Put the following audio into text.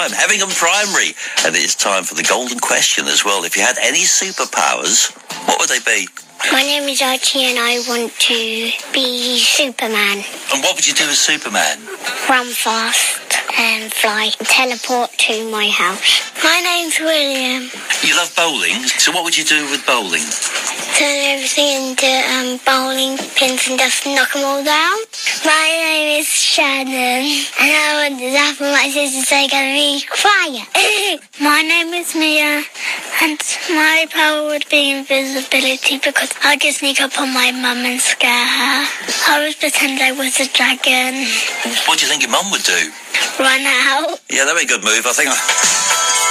I'm Hemingham Primary, and it's time for the golden question as well. If you had any superpowers, what would they be? My name is Archie and I want to be Superman. And what would you do as Superman? Run fast and fly and teleport to my house. My name's William. You love bowling, so what would you do with bowling? Turn everything into bowling pins and just knock them all down. My name is Shannon and I want that for my sister so I can be quiet. My name is Mia and my power would be invisibility because I could sneak up on my mum and scare her. I would pretend I was a dragon. What do you think your mum would do? Run out. Yeah, that'd be a good move, I think.